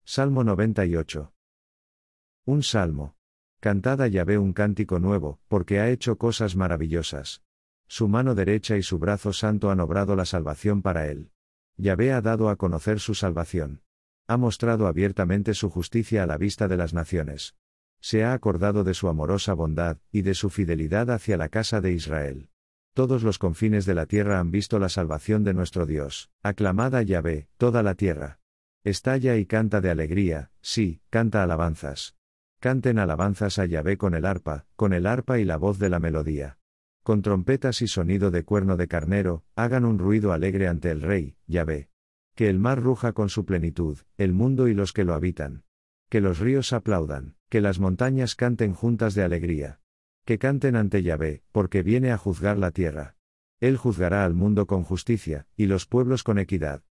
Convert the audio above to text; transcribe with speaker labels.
Speaker 1: Salmo 98. Un salmo. Cantad a Yahvé un cántico nuevo, porque ha hecho cosas maravillosas. Su mano derecha y su brazo santo han obrado la salvación para él. Yahvé ha dado a conocer su salvación. Ha mostrado abiertamente su justicia a la vista de las naciones. Se ha acordado de su amorosa bondad, y de su fidelidad hacia la casa de Israel. Todos los confines de la tierra han visto la salvación de nuestro Dios. Aclamad a Yahvé, toda la tierra. Estalla y canta de alegría, sí, canta alabanzas. Canten alabanzas a Yahvé con el arpa y la voz de la melodía. Con trompetas y sonido de cuerno de carnero, hagan un ruido alegre ante el Rey, Yahvé. Que el mar ruja con su plenitud, el mundo y los que lo habitan. Que los ríos aplaudan, que las montañas canten juntas de alegría. Que canten ante Yahvé, porque viene a juzgar la tierra. Él juzgará al mundo con justicia, y los pueblos con equidad.